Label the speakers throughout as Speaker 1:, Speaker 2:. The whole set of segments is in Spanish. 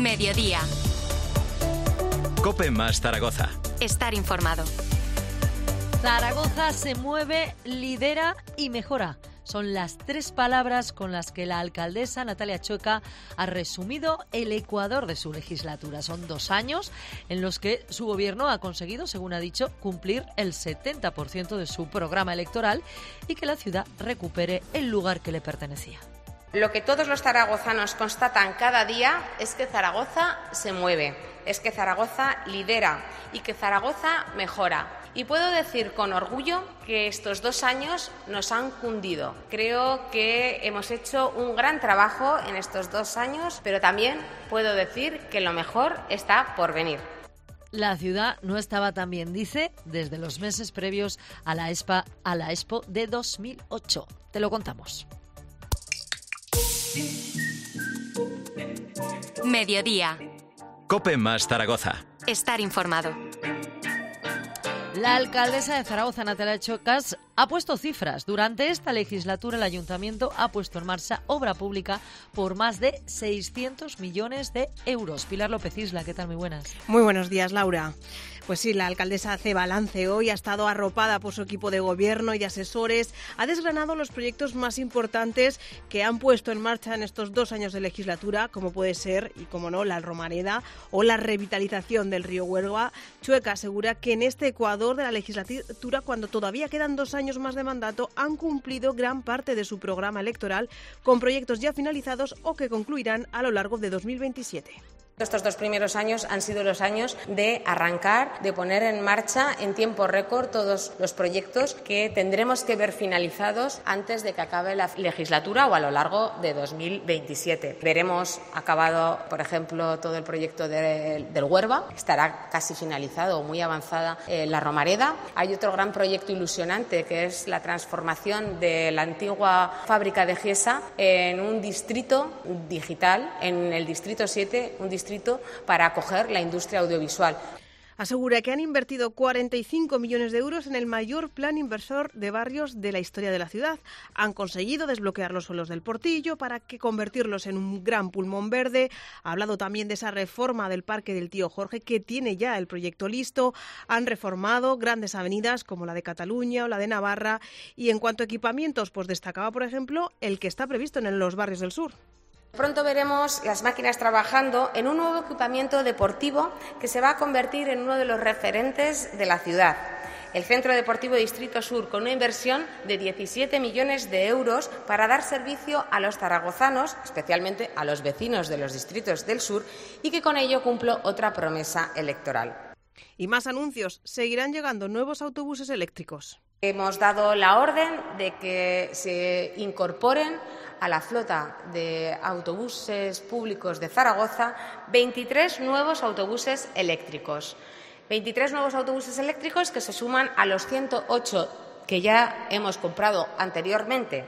Speaker 1: Mediodía.
Speaker 2: COPE más Zaragoza.
Speaker 1: Estar informado.
Speaker 3: Zaragoza se mueve, lidera y mejora. Son las tres palabras con las que la alcaldesa Natalia Chueca ha resumido el ecuador de su legislatura. Son 2 años en los que su gobierno ha conseguido, según ha dicho, cumplir el 70% de su programa electoral y que la ciudad recupere el lugar que le pertenecía.
Speaker 4: Lo que todos los zaragozanos constatan cada día es que Zaragoza se mueve, es que Zaragoza lidera y que Zaragoza mejora. Y puedo decir con orgullo que estos 2 años nos han cundido. Creo que hemos hecho un gran trabajo en estos 2 años, pero también puedo decir que lo mejor está por venir.
Speaker 3: La ciudad no estaba tan bien, dice, desde los meses previos a la Expo de 2008. Te lo contamos.
Speaker 1: Mediodía.
Speaker 2: COPE más Zaragoza.
Speaker 1: Estar informado.
Speaker 3: La alcaldesa de Zaragoza, Natalia Chueca, ha puesto cifras. Durante esta legislatura el ayuntamiento ha puesto en marcha obra pública por más de 600 millones de euros. Pilar López Isla, ¿qué tal? Muy buenas.
Speaker 5: Muy buenos días, Laura. Pues sí, la alcaldesa hace balance hoy, ha estado arropada por su equipo de gobierno y de asesores, ha desgranado los proyectos más importantes que han puesto en marcha en estos 2 años de legislatura, como puede ser, y como no, la Romareda o la revitalización del río Huelva. Chueca asegura que en este Ecuador de la legislatura, cuando todavía quedan 2 años más de mandato, han cumplido gran parte de su programa electoral con proyectos ya finalizados o que concluirán a lo largo de 2027.
Speaker 4: Estos 2 primeros años han sido los años de arrancar, de poner en marcha en tiempo récord todos los proyectos que tendremos que ver finalizados antes de que acabe la legislatura o a lo largo de 2027. Veremos acabado, por ejemplo, todo el proyecto del Huerva, estará casi finalizado o muy avanzada la Romareda. Hay otro gran proyecto ilusionante que es la transformación de la antigua fábrica de Gesa en un distrito digital, en el distrito 7, un distrito para acoger la industria audiovisual.
Speaker 5: Asegura que han invertido 45 millones de euros en el mayor plan inversor de barrios de la historia de la ciudad. Han conseguido desbloquear los suelos del Portillo para convertirlos en un gran pulmón verde. Ha hablado también de esa reforma del Parque del Tío Jorge, que tiene ya el proyecto listo. Han reformado grandes avenidas como la de Cataluña o la de Navarra. Y en cuanto a equipamientos, pues destacaba, por ejemplo, el que está previsto en los barrios del sur.
Speaker 4: Pronto veremos las máquinas trabajando en un nuevo equipamiento deportivo que se va a convertir en uno de los referentes de la ciudad. El Centro Deportivo Distrito Sur, con una inversión de 17 millones de euros para dar servicio a los zaragozanos, especialmente a los vecinos de los distritos del sur, y que con ello cumplo otra promesa electoral.
Speaker 5: Y más anuncios. Seguirán llegando nuevos autobuses eléctricos.
Speaker 4: Hemos dado la orden de que se incorporen a la flota de autobuses públicos de Zaragoza 23 nuevos autobuses eléctricos. 23 nuevos autobuses eléctricos que se suman a los 108 que ya hemos comprado anteriormente,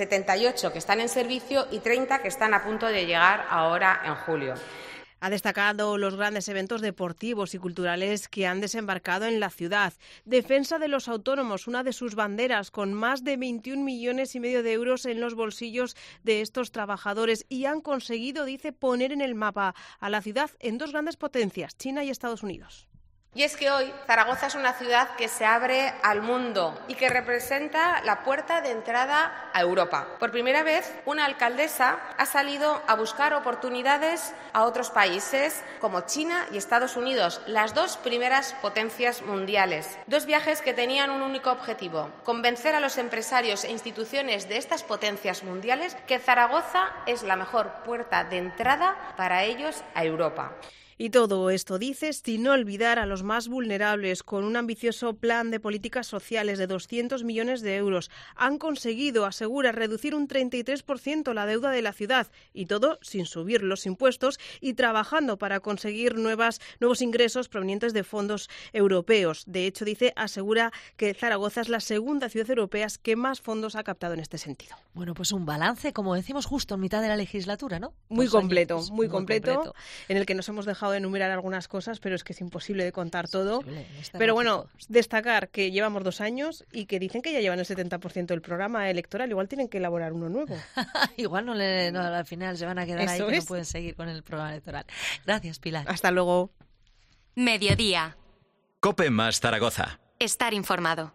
Speaker 4: 78 que están en servicio y 30 que están a punto de llegar ahora en julio.
Speaker 5: Ha destacado los grandes eventos deportivos y culturales que han desembarcado en la ciudad. Defensa de los autónomos, una de sus banderas, con más de 21,5 millones de euros en los bolsillos de estos trabajadores. Y han conseguido, dice, poner en el mapa a la ciudad en 2 grandes potencias, China y Estados Unidos.
Speaker 4: Y es que hoy Zaragoza es una ciudad que se abre al mundo y que representa la puerta de entrada a Europa. Por primera vez, una alcaldesa ha salido a buscar oportunidades a otros países como China y Estados Unidos, las 2 primeras potencias mundiales. 2 viajes que tenían un único objetivo: convencer a los empresarios e instituciones de estas potencias mundiales que Zaragoza es la mejor puerta de entrada para ellos a Europa.
Speaker 5: Y todo esto, dice, sin no olvidar a los más vulnerables, con un ambicioso plan de políticas sociales de 200 millones de euros. Han conseguido, asegura, reducir un 33% la deuda de la ciudad, y todo sin subir los impuestos y trabajando para conseguir nuevos ingresos provenientes de fondos europeos. De hecho, dice, asegura que Zaragoza es la segunda ciudad europea que más fondos ha captado en este sentido.
Speaker 3: Bueno, pues un balance, como decimos, justo en mitad de la legislatura, ¿no?
Speaker 5: Muy completo, en el que nos hemos dejado dejado de enumerar algunas cosas, pero es que es imposible de contar todo.
Speaker 3: Este
Speaker 5: Pero bueno, destacar que llevamos 2 años y que dicen que ya llevan el 70% del programa electoral. Igual tienen que elaborar uno nuevo.
Speaker 3: Igual no, al final se van a quedar ahí, que no pueden seguir con el programa electoral. Gracias, Pilar.
Speaker 5: Hasta luego.
Speaker 1: Mediodía.
Speaker 2: COPE más Zaragoza.
Speaker 1: Estar informado.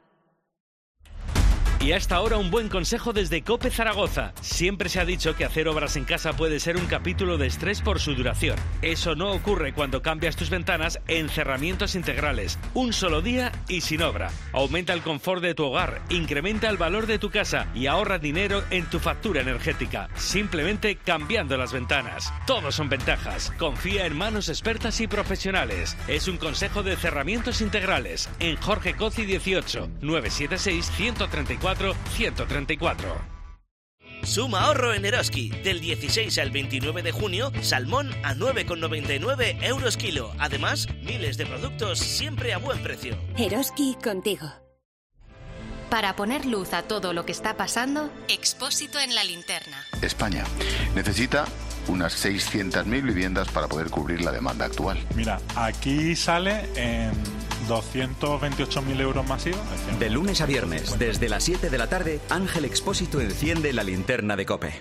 Speaker 6: Y hasta ahora un buen consejo desde COPE Zaragoza. Siempre se ha dicho que hacer obras en casa puede ser un capítulo de estrés por su duración. Eso no ocurre cuando cambias tus ventanas en cerramientos integrales. Un solo día y sin obra. Aumenta el confort de tu hogar, incrementa el valor de tu casa y ahorra dinero en tu factura energética. Simplemente cambiando las ventanas. Todos son ventajas. Confía en manos expertas y profesionales. Es un consejo de cerramientos integrales. En Jorge Coci 18, 976 134 134.
Speaker 7: Suma ahorro en Eroski. Del 16 al 29 de junio, salmón a 9,99 euros kilo. Además, miles de productos siempre a buen precio.
Speaker 8: Eroski contigo.
Speaker 1: Para poner luz a todo lo que está pasando, Expósito en la linterna.
Speaker 9: España necesita unas 600.000 viviendas para poder cubrir la demanda actual.
Speaker 10: Mira, aquí sale en 228.000 euros masivos.
Speaker 2: De lunes a viernes, desde las 7 de la tarde, Ángel Expósito enciende la linterna de COPE.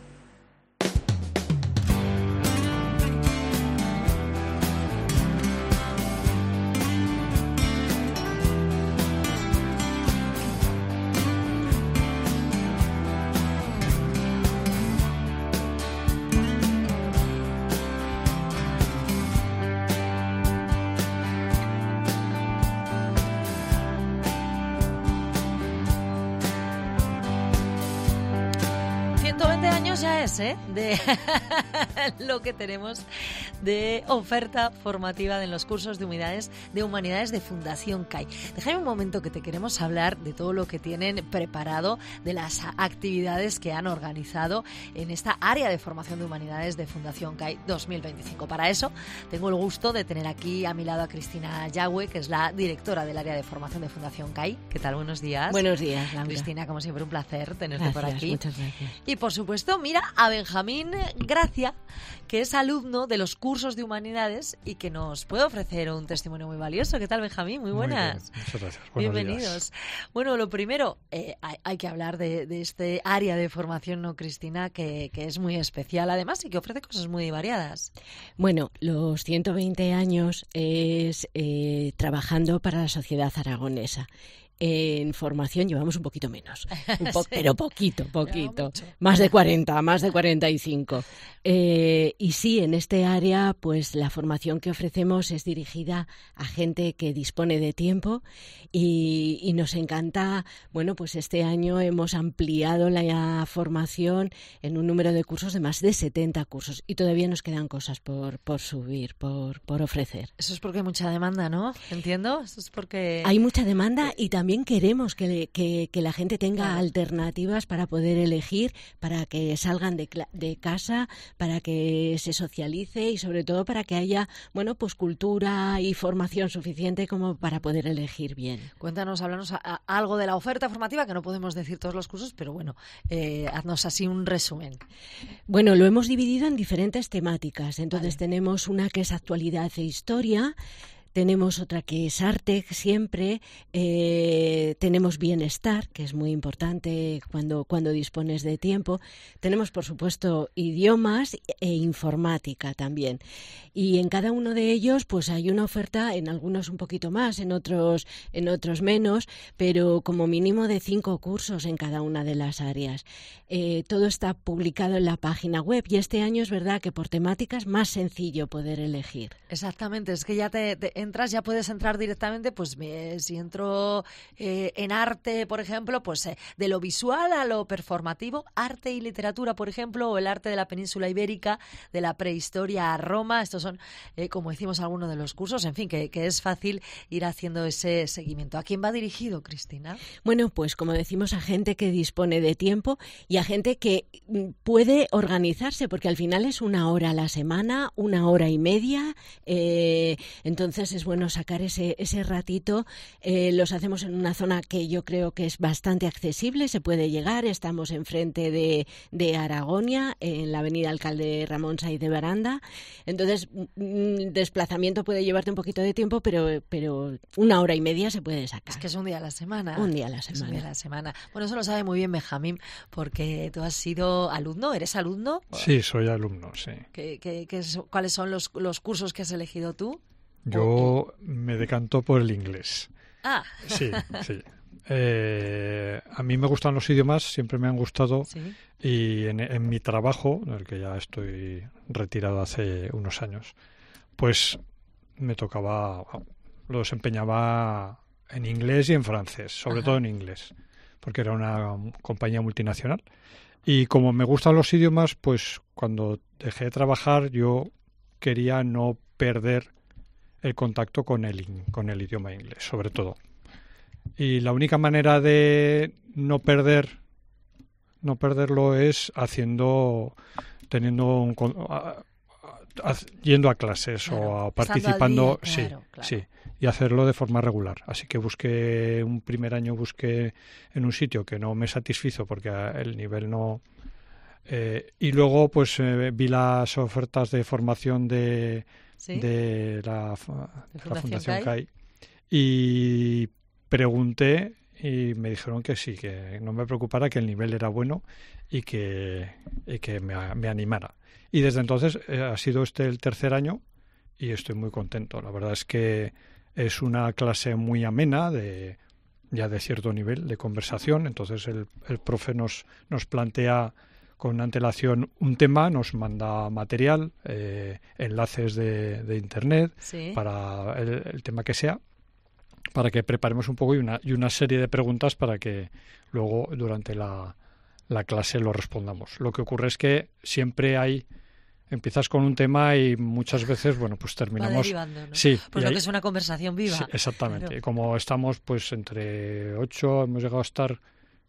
Speaker 3: De lo que tenemos de oferta formativa en los cursos de humanidades de Fundación CAI. Déjame un momento que te queremos hablar de todo lo que tienen preparado, de las actividades que han organizado en esta área de formación de humanidades de Fundación CAI 2025. Para eso tengo el gusto de tener aquí a mi lado a Cristina Yagüe, que es la directora del área de formación de Fundación CAI. ¿Qué tal? Buenos días.
Speaker 11: Buenos días, Laura.
Speaker 3: Cristina, como siempre, un placer tenerte por aquí.
Speaker 11: Muchas gracias.
Speaker 3: Y por supuesto, mira a Benjamín Gracia, que es alumno de los cursos de humanidades y que nos puede ofrecer un testimonio muy valioso. ¿Qué tal, Benjamín? Muy buenas.
Speaker 10: Muy bien. Muchas gracias.
Speaker 3: Bienvenidos.
Speaker 10: Días.
Speaker 3: Bueno, lo primero, hay que hablar de este área de formación, ¿no, Cristina? Que es muy especial, además, y que ofrece cosas muy variadas.
Speaker 11: Bueno, los 120 años es trabajando para la sociedad aragonesa. En formación llevamos un poquito menos,
Speaker 3: Sí.
Speaker 11: Pero poquito, más de 40, más de 45. Y sí, en este área, pues la formación que ofrecemos es dirigida a gente que dispone de tiempo y nos encanta. Bueno, pues este año hemos ampliado la formación en un número de cursos de más de 70 cursos y todavía nos quedan cosas por subir, por ofrecer.
Speaker 3: Eso es porque hay mucha demanda, ¿no? ¿Entiendo? Eso es porque
Speaker 11: hay mucha demanda y también queremos que la gente tenga alternativas para poder elegir, para que salgan de casa, para que se socialice y sobre todo para que haya, bueno, pues cultura y formación suficiente como para poder elegir bien.
Speaker 3: Cuéntanos, háblanos algo de la oferta formativa, que no podemos decir todos los cursos, pero bueno, haznos así un resumen.
Speaker 11: Bueno, lo hemos dividido en diferentes temáticas. Entonces tenemos una que es actualidad e historia. Tenemos otra que es arte siempre, tenemos bienestar, que es muy importante cuando dispones de tiempo. Tenemos, por supuesto, idiomas e informática también. Y en cada uno de ellos pues hay una oferta, en algunos un poquito más, en otros menos, pero como mínimo de 5 cursos en cada una de las áreas. Todo está publicado en la página web y este año es verdad que por temáticas más sencillo poder elegir.
Speaker 3: Exactamente, es que ya te entras, ya puedes entrar directamente, pues si entro en arte, por ejemplo, pues de lo visual a lo performativo, arte y literatura, por ejemplo, o el arte de la península ibérica, de la prehistoria a Roma. Estos son, como decimos, algunos de los cursos, en fin, que es fácil ir haciendo ese seguimiento. ¿A quién va dirigido, Cristina?
Speaker 11: Bueno, pues como decimos, a gente que dispone de tiempo y a gente que puede organizarse, porque al final es 1 hora a la semana, 1 hora y media, entonces entonces es bueno sacar ese ratito. Los hacemos en una zona que yo creo que es bastante accesible, se puede llegar. Estamos enfrente de Aragonia, en la avenida Alcalde Ramón Sáiz de Baranda. Entonces, desplazamiento puede llevarte un poquito de tiempo, pero 1 hora y media se puede sacar.
Speaker 3: Es que es un día a la semana.
Speaker 11: Un día a la semana.
Speaker 3: Es un día a la semana. Bueno, eso lo sabe muy bien Benjamín, porque tú has sido alumno. ¿Eres alumno?
Speaker 8: Sí, soy alumno, sí.
Speaker 3: ¿Cuáles son los cursos que has elegido tú?
Speaker 8: Yo me decanto por el inglés.
Speaker 3: Ah.
Speaker 8: Sí, sí. A mí me gustan los idiomas, siempre me han gustado. ¿Sí? Y en mi trabajo, en el que ya estoy retirado hace unos años, pues me tocaba, lo desempeñaba en inglés y en francés, sobre todo en inglés, porque era una compañía multinacional. Y como me gustan los idiomas, pues cuando dejé de trabajar yo quería no perder el contacto con el idioma inglés, sobre todo. Y la única manera de no perderlo es yendo a clases, claro, o participando, día, claro, sí, claro. Sí, y hacerlo de forma regular. Así que un primer año busqué en un sitio que no me satisfizo porque el nivel no. Y luego pues vi las ofertas de formación de la Fundación CAI y pregunté y me dijeron que sí, que no me preocupara, que el nivel era bueno y que me animara. Y desde entonces ha sido el tercer año y estoy muy contento. La verdad es que es una clase muy amena, ya de cierto nivel de conversación. Entonces el profe nos plantea con antelación un tema, nos manda material, enlaces de internet, ¿sí?, para el tema que sea, para que preparemos un poco y una serie de preguntas para que luego durante la clase lo respondamos. Lo que ocurre es que siempre empiezas con un tema y muchas veces, bueno, pues terminamos. Va derivando, ¿no? Sí.
Speaker 3: Pues lo que es una conversación viva.
Speaker 8: Sí, exactamente.
Speaker 3: Claro.
Speaker 8: Y como estamos pues entre 8, hemos llegado a estar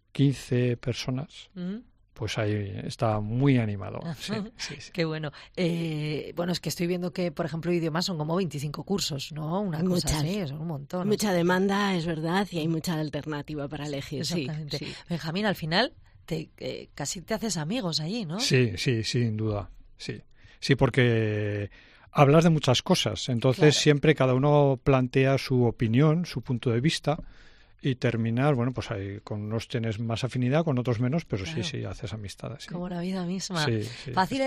Speaker 8: 15 personas, pues ahí está muy animado. Sí, sí, sí.
Speaker 3: Qué bueno. Bueno, es que estoy viendo que, por ejemplo, idiomas son como 25 cursos, ¿no? Una cosa así, son un montón.
Speaker 11: Mucha demanda, es verdad, y hay mucha alternativa para elegir.
Speaker 3: Exactamente.
Speaker 11: Sí.
Speaker 3: Benjamín, al final casi te haces amigos allí, ¿no?
Speaker 8: Sí, sin duda. Sí, porque hablas de muchas cosas. Entonces, claro, siempre cada uno plantea su opinión, su punto de vista, y terminar, bueno, pues ahí con unos tienes más afinidad, con otros menos, pero claro, sí, haces amistades. Sí.
Speaker 3: Como la vida misma.
Speaker 8: Sí.
Speaker 3: Fácil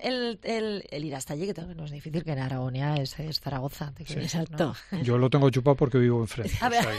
Speaker 3: el ir hasta allí, que no es difícil, que en Aragonia es Zaragoza.
Speaker 11: Exacto.
Speaker 3: ¿No?
Speaker 8: Yo lo tengo chupado porque vivo enfrente.
Speaker 3: A ver.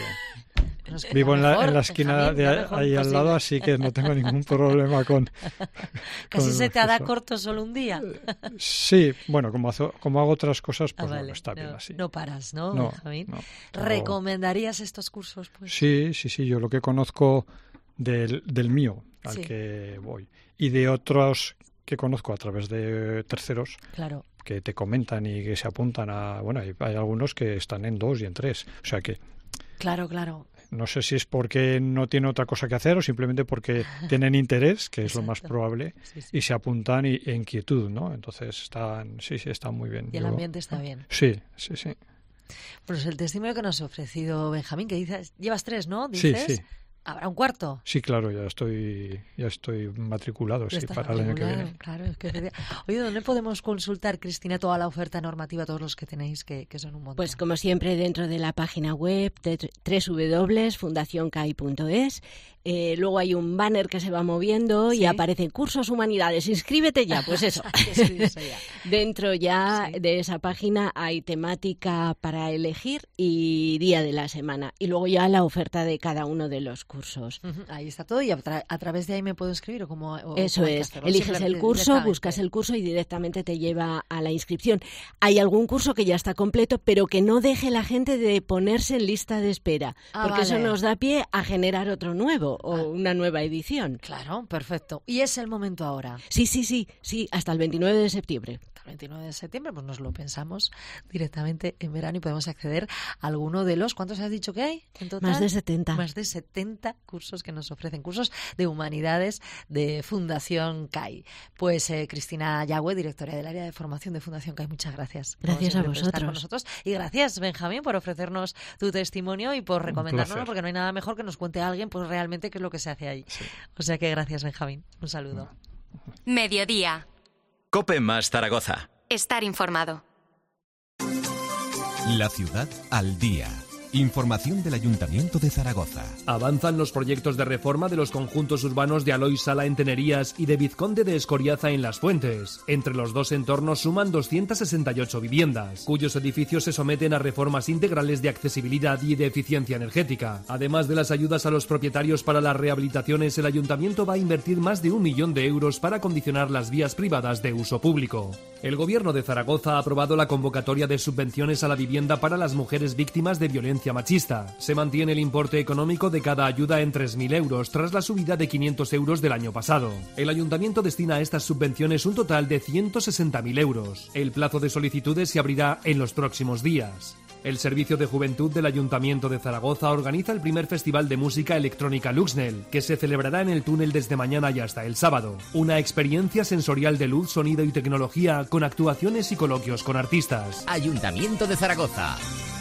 Speaker 8: Vivo en la esquina de ahí al lado, así que no tengo ningún problema con
Speaker 3: ¿Casi se te hará corto solo un día?
Speaker 8: Sí, bueno, como hago otras cosas, pues vale, está bien así.
Speaker 3: No paras, ¿no, Benjamín? No, ¿recomendarías estos cursos? Pues?
Speaker 8: Sí, yo lo que conozco del mío, al que voy, y de otros que conozco a través de terceros,
Speaker 3: claro,
Speaker 8: que te comentan y que se apuntan a... Bueno, hay algunos que están en 2 y en 3, o sea que...
Speaker 3: Claro.
Speaker 8: No sé si es porque no tienen otra cosa que hacer o simplemente porque tienen interés, que es lo más probable, y se apuntan e inquietud, ¿no? Entonces están muy bien.
Speaker 3: Y el ambiente está bien.
Speaker 8: Sí.
Speaker 3: Pues el testimonio que nos ha ofrecido Benjamín, que dices, llevas 3, ¿no? ¿Dices?
Speaker 8: Sí.
Speaker 3: ¿Habrá un cuarto?
Speaker 8: Sí, claro, ya estoy matriculado, para el año que viene.
Speaker 3: Claro, Oye, ¿dónde podemos consultar, Cristina, toda la oferta normativa, todos los que tenéis, que son un montón?
Speaker 11: Pues como siempre, dentro de la página web de www.fundacioncai.es. Luego hay un banner que se va moviendo y aparecen cursos humanidades, inscríbete ya, pues eso. Dentro ya de esa página hay temática para elegir y día de la semana. Y luego ya la oferta de cada uno de los cursos.
Speaker 3: Ahí está todo y a través de ahí me puedo inscribir.
Speaker 11: Eso es, eliges el curso, buscas el curso y directamente te lleva a la inscripción. Hay algún curso que ya está completo, pero que no deje la gente de ponerse en lista de espera, porque eso nos da pie a generar otro nuevo o una nueva edición.
Speaker 3: Claro, perfecto. ¿Y es el momento ahora?
Speaker 11: Sí, hasta el 29 de septiembre.
Speaker 3: Hasta el 29 de septiembre, pues nos lo pensamos directamente en verano y podemos acceder a alguno de los... ¿Cuántos has dicho que hay en total?
Speaker 11: Más de 70.
Speaker 3: Más de 70 40 cursos que nos ofrecen, cursos de humanidades de Fundación CAI. Pues Cristina Yagüe, directora del área de formación de Fundación CAI, muchas gracias.
Speaker 11: Gracias a vosotros.
Speaker 3: Estar con nosotros. Y gracias, Benjamín, por ofrecernos tu testimonio y por recomendárnoslo, porque no hay nada mejor que nos cuente a alguien pues realmente qué es lo que se hace ahí. Sí. O sea que gracias, Benjamín. Un saludo.
Speaker 1: Mediodía.
Speaker 2: COPE más Zaragoza.
Speaker 1: Estar informado.
Speaker 12: La ciudad al día. Información del Ayuntamiento de Zaragoza.
Speaker 13: Avanzan los proyectos de reforma de los conjuntos urbanos de Alois Sala en Tenerías y de Vizconde de Escoriaza en Las Fuentes. Entre los dos entornos suman 268 viviendas, cuyos edificios se someten a reformas integrales de accesibilidad y de eficiencia energética. Además de las ayudas a los propietarios para las rehabilitaciones, el Ayuntamiento va a invertir más de 1 millón de euros para acondicionar las vías privadas de uso público. El Gobierno de Zaragoza ha aprobado la convocatoria de subvenciones a la vivienda para las mujeres víctimas de violencia machista. Se mantiene el importe económico de cada ayuda en 3.000 euros tras la subida de 500 euros del año pasado. El Ayuntamiento destina a estas subvenciones un total de 160.000 euros. El plazo de solicitudes se abrirá en los próximos días. El Servicio de Juventud del Ayuntamiento de Zaragoza organiza el primer festival de música electrónica Luxnel, que se celebrará en el túnel desde mañana y hasta el sábado. Una experiencia sensorial de luz, sonido y tecnología con actuaciones y coloquios con artistas.
Speaker 12: Ayuntamiento de Zaragoza.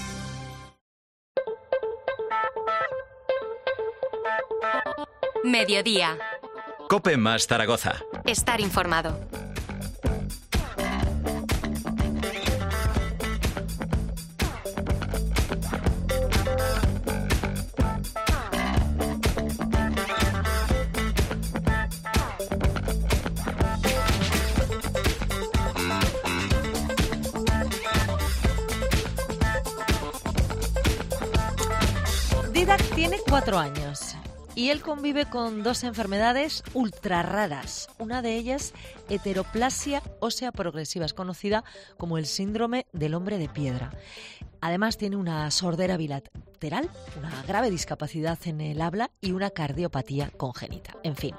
Speaker 1: Mediodía.
Speaker 2: COPE más Zaragoza.
Speaker 1: Estar informado.
Speaker 3: Didac tiene 4 años. Y él convive con 2 enfermedades ultra raras. Una de ellas, heteroplasia ósea progresiva, es conocida como el síndrome del hombre de piedra. Además tiene una sordera bilateral, una grave discapacidad en el habla y una cardiopatía congénita. En fin,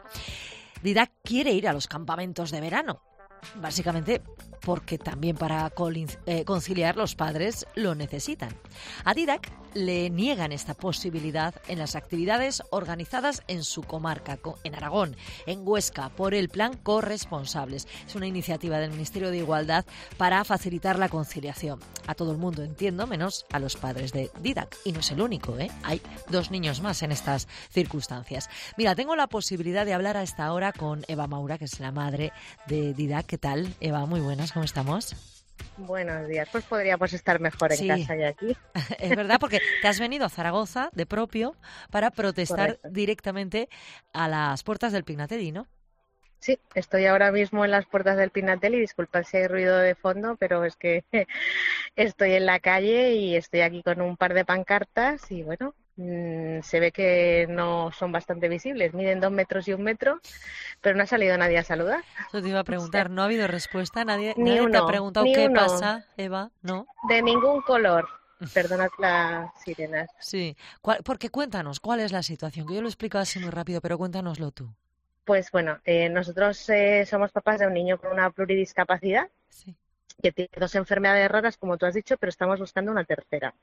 Speaker 3: Didac quiere ir a los campamentos de verano. Básicamente porque también para conciliar los padres lo necesitan. A Didac le niegan esta posibilidad en las actividades organizadas en su comarca, en Aragón, en Huesca, por el Plan Corresponsables. Es una iniciativa del Ministerio de Igualdad para facilitar la conciliación. A todo el mundo, entiendo, menos a los padres de Didac. Y no es el único, ¿eh? Hay 2 niños más en estas circunstancias. Mira, tengo la posibilidad de hablar a esta hora con Eva Maura, que es la madre de Didac. ¿Qué tal, Eva? Muy buenas, ¿cómo estamos?
Speaker 14: Buenos días, pues podríamos estar mejor en casa y aquí.
Speaker 3: Es verdad, porque te has venido a Zaragoza de propio para protestar
Speaker 14: Correcto.
Speaker 3: Directamente a las puertas del Pignatelli, ¿no?
Speaker 14: Sí, estoy ahora mismo en las puertas del Pignatelli, disculpad si hay ruido de fondo, pero es que estoy en la calle y estoy aquí con un par de pancartas y bueno, se ve que no son bastante visibles, miden 2 metros y 1 metro, pero no ha salido nadie a saludar.
Speaker 3: Eso te iba a preguntar, ¿no ha habido respuesta? ¿Nadie
Speaker 14: Ni
Speaker 3: te ha
Speaker 14: uno,
Speaker 3: preguntado
Speaker 14: ni
Speaker 3: qué
Speaker 14: uno.
Speaker 3: pasa, Eva? ¿No?
Speaker 14: De ningún color. Perdonad las sirenas.
Speaker 3: Sí, porque cuéntanos, ¿cuál es la situación? Que yo lo explico así muy rápido, pero cuéntanoslo tú.
Speaker 14: Pues bueno, nosotros somos papás de un niño con una pluridiscapacidad,
Speaker 3: sí,
Speaker 14: que tiene 2 enfermedades raras, como tú has dicho, pero estamos buscando una tercera,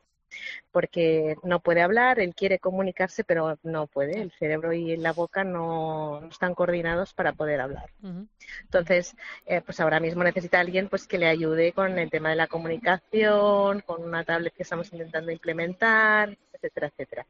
Speaker 14: porque no puede hablar, él quiere comunicarse, pero no puede, el cerebro y la boca no están coordinados para poder hablar. Entonces, pues ahora mismo necesita alguien pues que le ayude con el tema de la comunicación, con una tablet que estamos intentando implementar, etcétera, etcétera.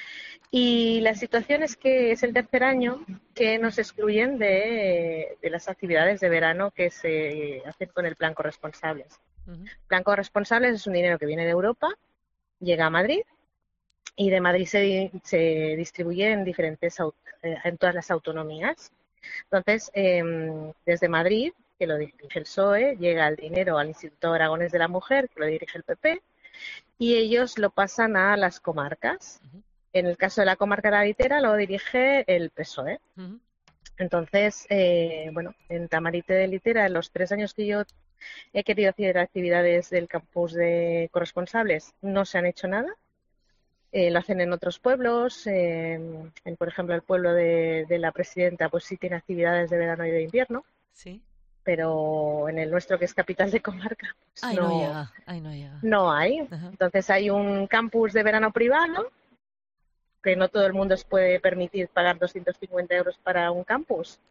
Speaker 14: Y la situación es que es el 3er año que nos excluyen de las actividades de verano que se hacen con el Plan Corresponsables. Plan Corresponsables es un dinero que viene de Europa, llega a Madrid y de Madrid se distribuye en en todas las autonomías. Entonces, desde Madrid, que lo dirige el PSOE, llega el dinero al Instituto Aragonés de la Mujer, que lo dirige el PP, y ellos lo pasan a las comarcas. En el caso de la comarca gaditana lo dirige el PSOE. Entonces, bueno, en Tamarite de Litera, en los 3 años que yo he querido hacer actividades del campus de corresponsables, no se han hecho nada. Lo hacen en otros pueblos, por ejemplo, el pueblo de la presidenta, pues sí tiene actividades de verano y de invierno.
Speaker 3: Sí.
Speaker 14: Pero en el nuestro, que es capital de comarca, pues
Speaker 3: no llega.
Speaker 14: No hay. Entonces hay un campus de verano privado que no todo el mundo se puede permitir pagar 250 euros para un campus.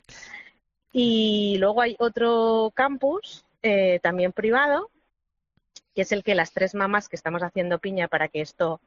Speaker 14: Y luego hay otro campus, también privado, que es el que las 3 mamás que estamos haciendo piña para que esto,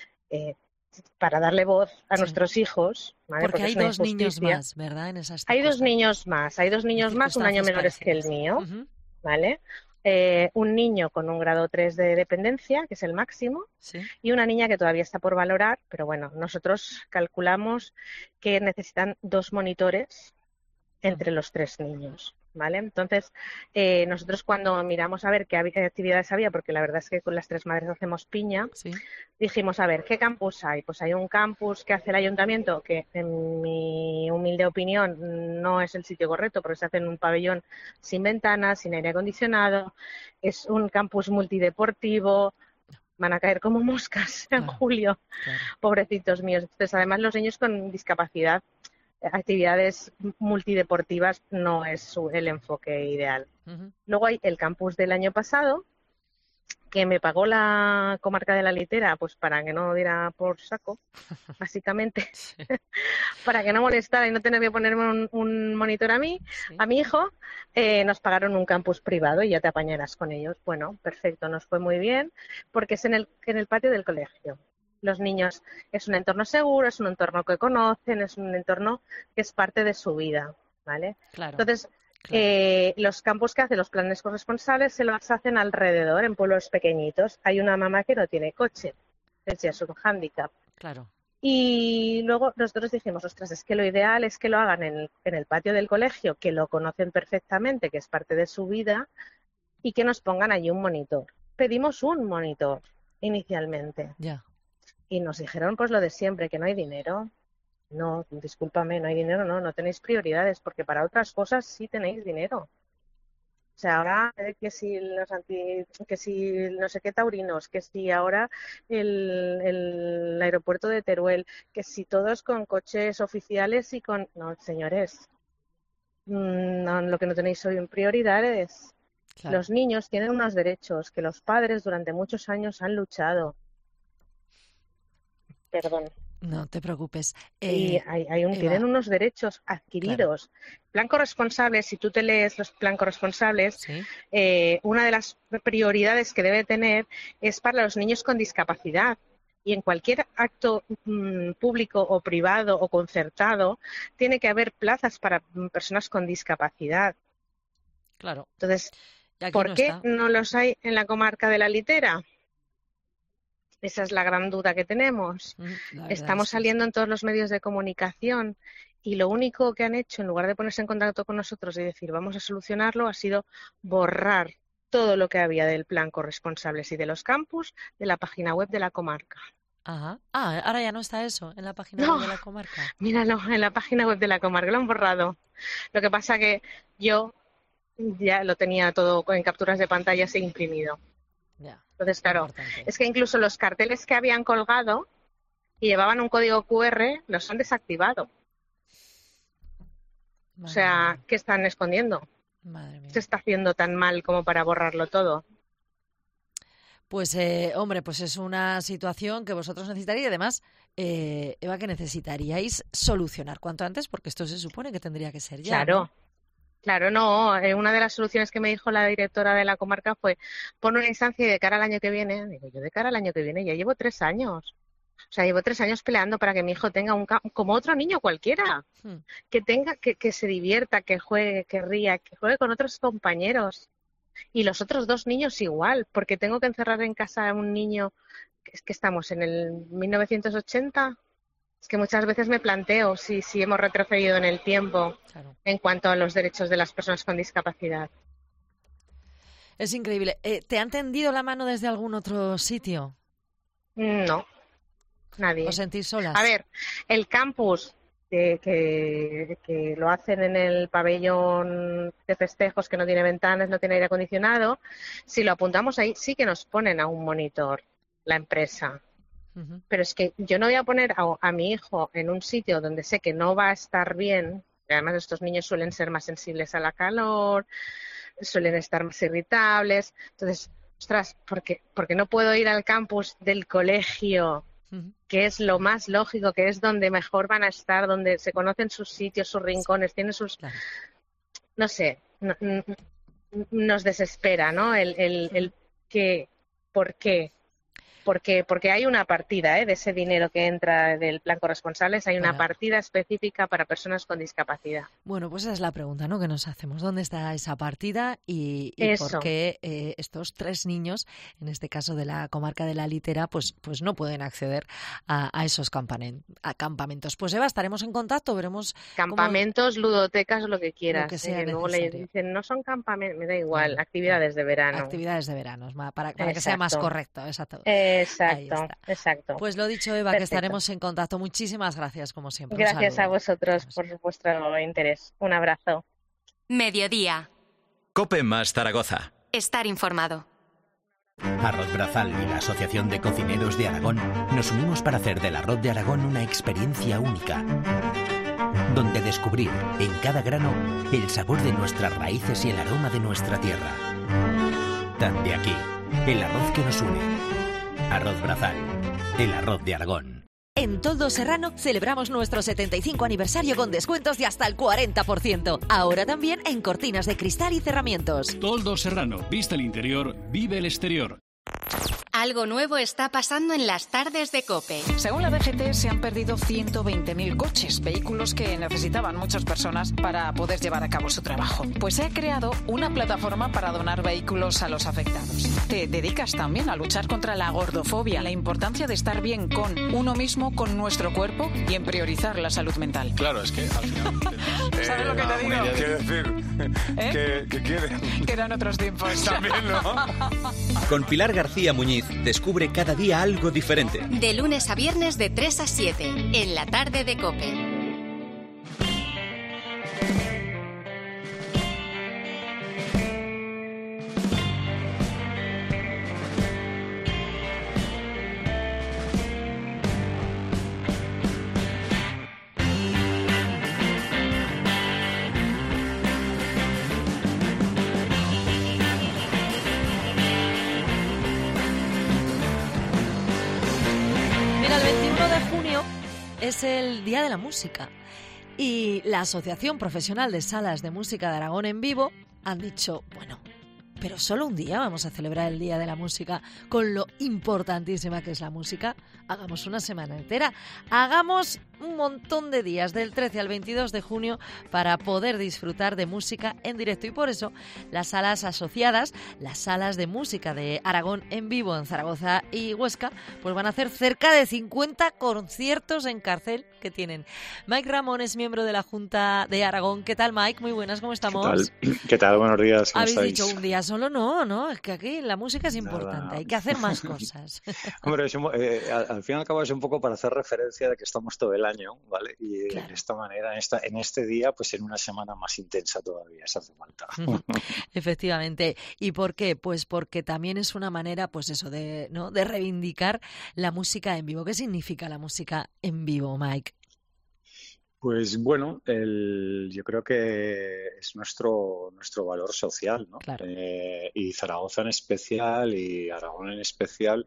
Speaker 14: para darle voz a nuestros hijos, ¿vale?
Speaker 3: Porque hay 2 niños más, ¿verdad? En esas
Speaker 14: hay 2 niños más, un año menores que el mío, ¿vale? Un niño con un grado 3 de dependencia, que es el máximo, y una niña que todavía está por valorar, pero bueno, nosotros calculamos que necesitan 2 monitores entre los 3 niños, ¿vale? Entonces, nosotros cuando miramos a ver qué actividades había, porque la verdad es que con las 3 madres hacemos piña, dijimos, a ver, ¿qué campus hay? Pues hay un campus que hace el ayuntamiento, que en mi humilde opinión no es el sitio correcto, porque se hace en un pabellón sin ventanas, sin aire acondicionado, es un campus multideportivo, van a caer como moscas en julio, pobrecitos míos. Entonces, además, los niños con discapacidad, actividades multideportivas no es el enfoque ideal. Luego hay el campus del año pasado, que me pagó la comarca de la Litera, pues para que no diera por saco, básicamente, para que no molestara y no tener que ponerme un monitor a mí, a mi hijo, nos pagaron un campus privado y ya te apañarás con ellos. Bueno, perfecto, nos fue muy bien, porque es en el patio del colegio. Los niños, es un entorno seguro, es un entorno que conocen, es un entorno que es parte de su vida, ¿vale? Entonces, los campus que hacen los planes corresponsables se los hacen alrededor, en pueblos pequeñitos. Hay una mamá que no tiene coche, es ya su hándicap. Y luego nosotros dijimos, ostras, es que lo ideal es que lo hagan en el patio del colegio, que lo conocen perfectamente, que es parte de su vida, y que nos pongan allí un monitor. Pedimos un monitor inicialmente. Y nos dijeron pues lo de siempre, que no hay dinero. No, discúlpame, no hay dinero, no tenéis prioridades, porque para otras cosas sí tenéis dinero. O sea, ahora que si no sé qué taurinos, que si ahora el aeropuerto de Teruel, que si todos con coches oficiales y con... No, señores, no, lo que no tenéis son prioridades. Los niños tienen unos derechos que los padres durante muchos años han luchado. Perdón.
Speaker 3: No te preocupes.
Speaker 14: Y tienen unos derechos adquiridos. Plan corresponsable, si tú te lees los plan corresponsables, una de las prioridades que debe tener es para los niños con discapacidad. Y en cualquier acto público o privado o concertado tiene que haber plazas para personas con discapacidad. Entonces, ¿por qué no los hay en la comarca de la Litera? Esa es la gran duda que tenemos. Estamos saliendo en todos los medios de comunicación y lo único que han hecho, en lugar de ponerse en contacto con nosotros y decir vamos a solucionarlo, ha sido borrar todo lo que había del plan corresponsables y de los campus de la página web de la comarca.
Speaker 3: Ahora ya no está eso en la página web de la comarca.
Speaker 14: Míralo, en la página web de la comarca lo han borrado. Lo que pasa que yo ya lo tenía todo en capturas de pantalla e imprimido. Entonces, claro, es que incluso los carteles que habían colgado y llevaban un código QR los han desactivado. O sea, ¿qué están escondiendo? ¿Se está haciendo tan mal como para borrarlo todo?
Speaker 3: Pues, hombre, pues es una situación que vosotros necesitaríais y además, Eva, que necesitaríais solucionar cuanto antes, porque esto se supone que tendría que ser ya.
Speaker 14: Claro, no. Una de las soluciones que me dijo la directora de la comarca fue pon una instancia y de cara al año que viene. Digo, yo de cara al año que viene ya llevo 3 años. O sea, llevo 3 años peleando para que mi hijo tenga como otro niño cualquiera. Que tenga, que se divierta, que juegue, que ría, que juegue con otros compañeros. Y los otros 2 niños igual, porque tengo que encerrar en casa a un niño, es que estamos en el 1980. Es que muchas veces me planteo si hemos retrocedido en el tiempo en cuanto a los derechos de las personas con discapacidad.
Speaker 3: Es increíble. ¿Te han tendido la mano desde algún otro sitio?
Speaker 14: No, nadie.
Speaker 3: ¿Os sentís solas?
Speaker 14: A ver, el campus que lo hacen en el pabellón de festejos que no tiene ventanas, no tiene aire acondicionado, si lo apuntamos ahí sí que nos ponen a un monitor, la empresa. Pero es que yo no voy a poner a mi hijo en un sitio donde sé que no va a estar bien. Además, estos niños suelen ser más sensibles a la calor, suelen estar más irritables. Entonces, ostras, ¿por qué no puedo ir al campus del colegio que es lo más lógico, que es donde mejor van a estar, donde se conocen sus sitios, sus rincones, tienen sus... Claro. No sé, nos desespera, ¿no? El que, ¿por qué? Porque hay una partida de ese dinero que entra del plan corresponsables, hay una partida específica para personas con discapacidad.
Speaker 3: Bueno, pues esa es la pregunta, ¿no?, que nos hacemos. ¿Dónde está esa partida y por qué estos 3 niños, en este caso de la comarca de la Litera, pues no pueden acceder a esos campamentos? Pues Eva, estaremos en contacto, veremos...
Speaker 14: Campamentos, ludotecas, lo que quieras.
Speaker 3: Lo que sea
Speaker 14: luego le dicen, no son campamentos, me da igual, actividades de verano.
Speaker 3: Actividades de verano, para que sea más correcto, exacto.
Speaker 14: Exacto.
Speaker 3: Pues lo dicho, Eva, que estaremos en contacto. Muchísimas gracias, como siempre.
Speaker 14: Gracias a vosotros por vuestro interés. Un abrazo.
Speaker 1: Mediodía.
Speaker 2: COPE más Zaragoza.
Speaker 1: Estar informado.
Speaker 15: Arroz Brazal y la Asociación de Cocineros de Aragón nos unimos para hacer del arroz de Aragón una experiencia única, donde descubrir en cada grano el sabor de nuestras raíces y el aroma de nuestra tierra. Tan de aquí, el arroz que nos une. Arroz Brazal, el arroz de Aragón.
Speaker 16: En Toldo Serrano celebramos nuestro 75 aniversario con descuentos de hasta el 40%. Ahora también en cortinas de cristal y cerramientos.
Speaker 17: Toldo Serrano, viste el interior, vive el exterior.
Speaker 1: Algo nuevo está pasando en las tardes de COPE.
Speaker 18: Según la DGT, se han perdido 120.000 coches, vehículos que necesitaban muchas personas para poder llevar a cabo su trabajo. Pues se ha creado una plataforma para donar vehículos a los afectados. Te dedicas también a luchar contra la gordofobia, la importancia de estar bien con uno mismo, con nuestro cuerpo y en priorizar la salud mental.
Speaker 10: Claro, es que al final...
Speaker 18: ¿Sabes lo que te digo?
Speaker 10: Quiere decir que quieren.
Speaker 18: Quedan otros tiempos.
Speaker 10: También, ¿no?
Speaker 2: Con Pilar García Muñiz, descubre cada día algo diferente.
Speaker 1: De lunes a viernes de 3 a 7, en la tarde de COPE.
Speaker 3: Es el Día de la Música y la Asociación Profesional de Salas de Música de Aragón en Vivo han dicho, bueno, pero solo un día vamos a celebrar el Día de la Música con lo importantísima que es la música. Hagamos una semana entera, hagamos un montón de días del 13 al 22 de junio para poder disfrutar de música en directo y por eso las salas asociadas, las salas de música de Aragón en Vivo en Zaragoza y Huesca, pues van a hacer cerca de 50 conciertos en cartel que tienen. Mike Ramón es miembro de la Junta de Aragón. ¿Qué tal, Mike? Muy buenas, ¿cómo estamos?
Speaker 19: ¿Qué tal? Buenos días, ¿cómo
Speaker 3: estáis?
Speaker 19: Habéis
Speaker 3: dicho un día solo, no, es que aquí la música es importante, hay que hacer más cosas.
Speaker 19: Hombre, al fin y al cabo es un poco para hacer referencia de que estamos todo el año, ¿vale? Y claro, de esta manera, en este día, pues en una semana más intensa todavía, se hace falta.
Speaker 3: Efectivamente. ¿Y por qué? Pues porque también es una manera, pues eso, de reivindicar la música en vivo. ¿Qué significa la música en vivo, Mike?
Speaker 19: Pues bueno, yo creo que es nuestro valor social, ¿no?
Speaker 3: Claro.
Speaker 19: Y Zaragoza en especial y Aragón en especial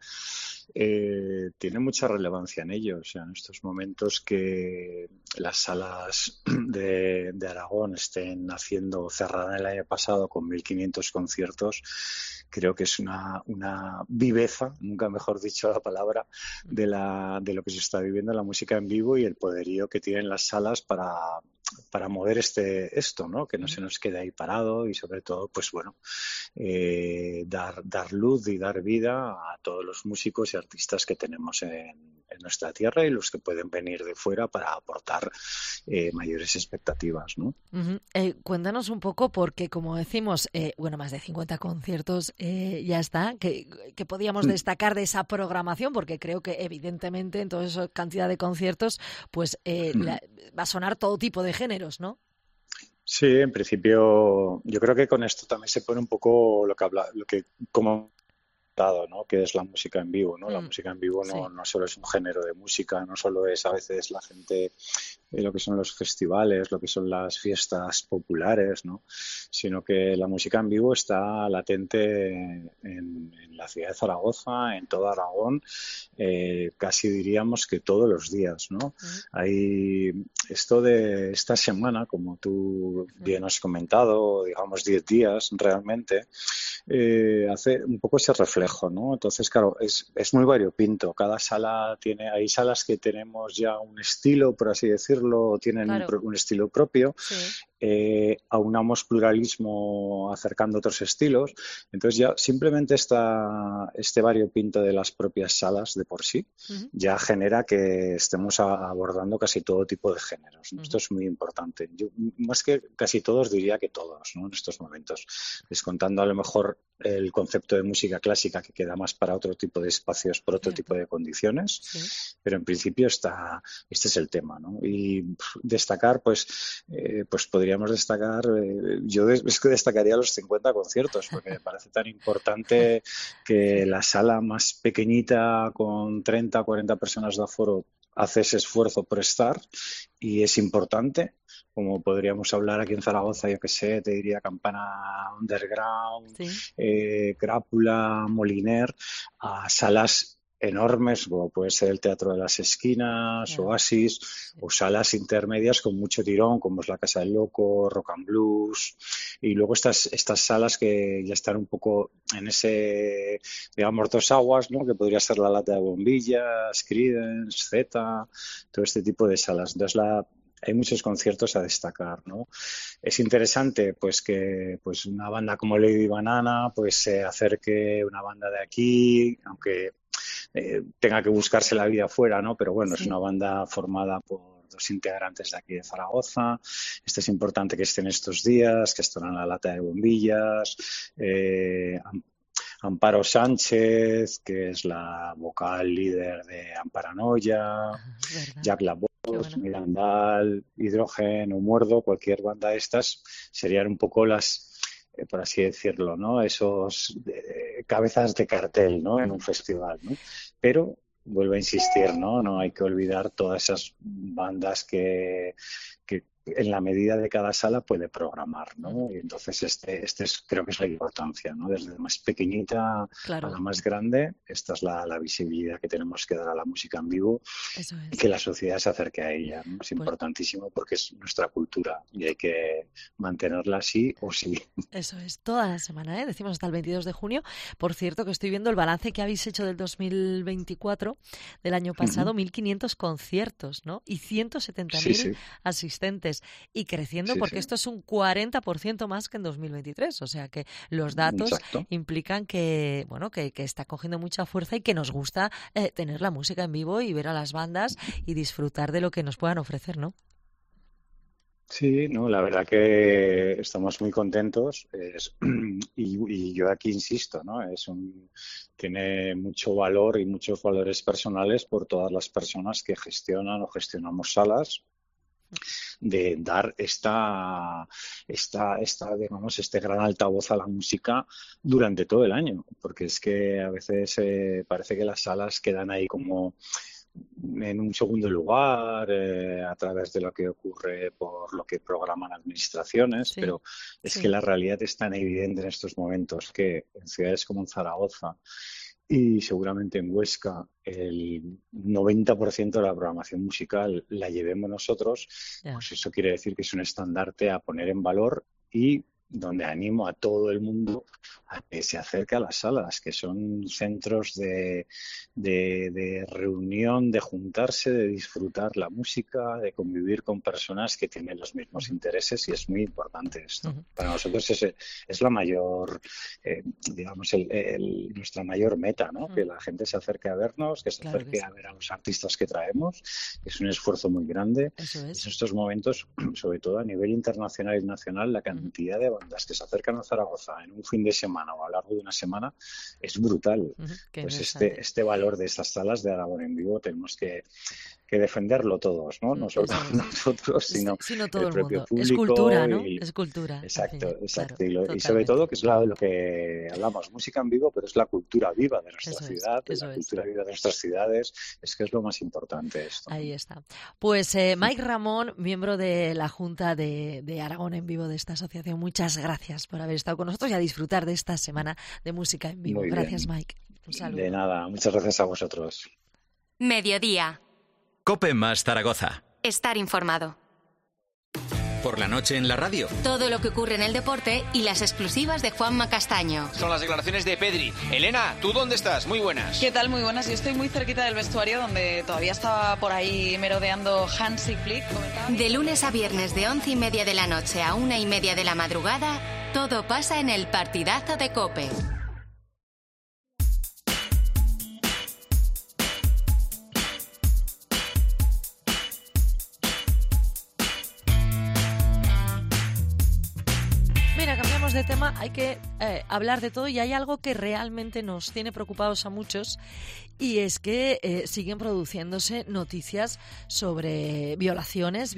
Speaker 19: tiene mucha relevancia en ello. O sea, en estos momentos que las salas de Aragón estén cerraron el año pasado con 1.500 conciertos, creo que es una viveza, nunca mejor dicho la palabra, de lo que se está viviendo en la música en vivo y el poderío que tienen las salas para mover esto, ¿no? Que no se nos quede ahí parado y sobre todo, pues bueno, dar luz y dar vida a todos los músicos y artistas que tenemos en nuestra tierra y los que pueden venir de fuera para aportar mayores expectativas, ¿no?
Speaker 3: Uh-huh. Cuéntanos un poco porque, como decimos, más de 50 conciertos ya está, que podíamos destacar de esa programación, porque creo que evidentemente en toda esa cantidad de conciertos pues va a sonar todo tipo de géneros, ¿no?
Speaker 19: Sí, en principio yo creo que con esto también se pone un poco lo que como ¿no? ¿Qué es la música en vivo, ¿no? La música en vivo no solo es un género de música, no solo es a veces la gente, lo que son los festivales, lo que son las fiestas populares, ¿no? Sino que la música en vivo está latente en la ciudad de Zaragoza, en todo Aragón, casi diríamos que todos los días, ¿no? Hay esto de esta semana, como tú bien has comentado, digamos 10 días realmente, hace un poco ese reflejo, ¿no? Entonces, claro, es muy variopinto. Cada sala hay salas que tenemos ya un estilo, por así decirlo, tienen un estilo propio. Aunamos pluralismo acercando otros estilos. Entonces ya simplemente este variopinto de las propias salas de por sí ya genera que estemos abordando casi todo tipo de géneros, ¿no? Esto es muy importante. Yo, más que casi todos, diría que todos, ¿no? En estos momentos, descontando a lo mejor el concepto de música clásica, que queda más para otro tipo de espacios, por otro tipo de condiciones, pero en principio este es el tema, ¿no? Y destacar, pues podríamos destacar, es que destacaría los 50 conciertos, porque me parece tan importante que la sala más pequeñita con 30 o 40 personas de aforo hace ese esfuerzo por estar, y es importante. Como podríamos hablar aquí en Zaragoza, yo que sé, te diría Campana Underground, Crápula, Moliner, a salas enormes, como puede ser el Teatro de las Esquinas, Oasis, o salas intermedias con mucho tirón, como es la Casa del Loco, Rock and Blues, y luego estas salas que ya están un poco en ese, digamos, dos aguas, ¿no? Que podría ser la Lata de Bombillas, Creedence, Zeta, todo este tipo de salas. Entonces hay muchos conciertos a destacar, ¿no? Es interesante, pues, que pues una banda como Lady Banana pues se acerque una banda de aquí, aunque tenga que buscarse la vida fuera, ¿no? Pero bueno, es una banda formada por 2 integrantes de aquí de Zaragoza. Es importante que estén estos días, que estén en la Lata de Bombillas. Amparo Sánchez, que es la vocal líder de Amparanoia, Jack Labos, Mirandal, Hidrógeno, Muerdo, cualquier banda de estas serían un poco las, por así decirlo, ¿no? Esos cabezas de cartel, ¿no? En un festival, ¿no? Pero vuelvo a insistir, ¿no? No hay que olvidar todas esas bandas que en la medida de cada sala puede programar, ¿no? Y entonces creo que es la importancia, ¿no? Desde la más pequeñita a la más grande, esta es la visibilidad que tenemos que dar a la música en vivo. Eso es. Y que la sociedad se acerque a ella, ¿no? Es importantísimo porque es nuestra cultura y hay que mantenerla así o sí.
Speaker 3: Eso es, toda la semana, decimos hasta el 22 de junio. Por cierto, que estoy viendo el balance que habéis hecho del 2024, del año pasado, 1.500 conciertos, ¿no? Y 170.000 asistentes. Y creciendo porque esto es un 40% más que en 2023. O sea que los datos implican que, bueno, que está cogiendo mucha fuerza y que nos gusta tener la música en vivo y ver a las bandas y disfrutar de lo que nos puedan ofrecer, ¿no?
Speaker 19: Sí, no, la verdad que estamos muy contentos y yo aquí insisto, ¿no? Tiene mucho valor y muchos valores personales por todas las personas que gestionan o gestionamos salas, de dar digamos, este gran altavoz a la música durante todo el año, porque es que a veces parece que las salas quedan ahí como en un segundo lugar a través de lo que ocurre por lo que programan administraciones, pero es que la realidad es tan evidente en estos momentos que en ciudades como en Zaragoza y seguramente en Huesca el 90% de la programación musical la llevemos nosotros, pues eso quiere decir que es un estandarte a poner en valor y donde animo a todo el mundo a que se acerque a las salas, que son centros de reunión, de juntarse, de disfrutar la música, de convivir con personas que tienen los mismos intereses, y es muy importante esto. Para nosotros es la mayor, digamos, nuestra mayor meta, ¿no? Que la gente se acerque a vernos, que se acerque a ver a los artistas que traemos. Es un esfuerzo muy grande. En estos momentos, sobre todo a nivel internacional y nacional, la cantidad de bandas que se acercan a Zaragoza en un fin de semana o a lo largo de una semana es brutal. Pues este valor de estas salas de Aragón en vivo tenemos que que defenderlo todos, ¿no? No solo nosotros, sino
Speaker 3: todo
Speaker 19: el propio
Speaker 3: mundo.
Speaker 19: público.
Speaker 3: Es cultura, ¿no? Es cultura.
Speaker 19: Exacto,
Speaker 3: fin,
Speaker 19: exacto.
Speaker 3: Claro,
Speaker 19: y sobre todo, que es lo que hablamos, música en vivo, pero es la cultura viva de nuestra ciudad, la cultura viva de nuestras ciudades, es que es lo más importante esto.
Speaker 3: Ahí está. Pues Mike Ramón, miembro de la Junta de Aragón en Vivo de esta asociación, muchas gracias por haber estado con nosotros y a disfrutar de esta semana de música en vivo. Gracias, Mike. Un saludo.
Speaker 19: De nada, muchas gracias a vosotros.
Speaker 1: Mediodía.
Speaker 2: COPE más Zaragoza.
Speaker 1: Estar informado.
Speaker 2: Por la noche en la radio.
Speaker 1: Todo lo que ocurre en el deporte y las exclusivas de Juanma Castaño.
Speaker 20: Son las declaraciones de Pedri. Elena, ¿tú dónde estás? Muy buenas.
Speaker 21: ¿Qué tal? Muy buenas. Yo estoy muy cerquita del vestuario donde todavía estaba por ahí merodeando Hansi Flick.
Speaker 1: De lunes a viernes de 11:30 de la noche a 1:30 de la madrugada, todo pasa en el partidazo de COPE.
Speaker 3: De tema, hay que hablar de todo y hay algo que realmente nos tiene preocupados a muchos y es que siguen produciéndose noticias sobre violaciones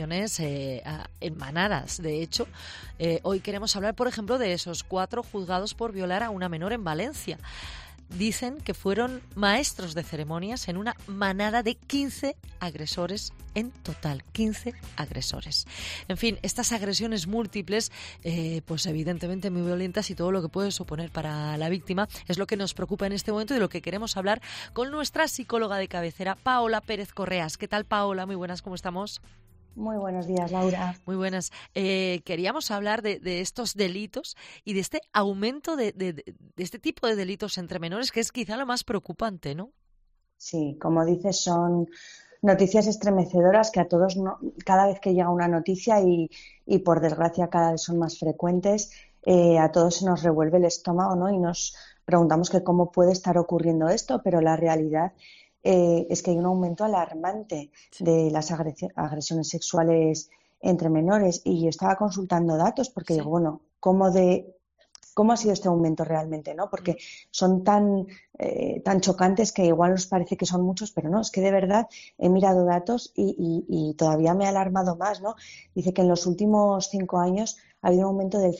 Speaker 3: en manadas. De hecho, hoy queremos hablar, por ejemplo, de esos 4 juzgados por violar a una menor en Valencia. Dicen que fueron maestros de ceremonias en una manada de 15 agresores en total, 15 agresores. En fin, estas agresiones múltiples, pues evidentemente muy violentas y todo lo que puede suponer para la víctima es lo que nos preocupa en este momento y de lo que queremos hablar con nuestra psicóloga de cabecera, Paola Pérez Correas. ¿Qué tal, Paola? Muy buenas, ¿cómo estamos?
Speaker 22: Muy buenos días, Laura.
Speaker 3: Muy buenas. Queríamos hablar de estos delitos y de este aumento de este tipo de delitos entre menores, que es quizá lo más preocupante, ¿no?
Speaker 22: Sí, como dices, son noticias estremecedoras que a todos, cada vez que llega una noticia y por desgracia cada vez son más frecuentes, a todos se nos revuelve el estómago, ¿no? Y nos preguntamos que cómo puede estar ocurriendo esto, pero la realidad es que hay un aumento alarmante de las agresiones sexuales entre menores. Y yo estaba consultando datos porque digo, bueno, ¿cómo ha sido este aumento realmente? ¿No? Porque son tan chocantes que igual nos parece que son muchos, pero no, es que de verdad he mirado datos y todavía me ha alarmado más, ¿no? Dice que en los últimos 5 años ha habido un aumento del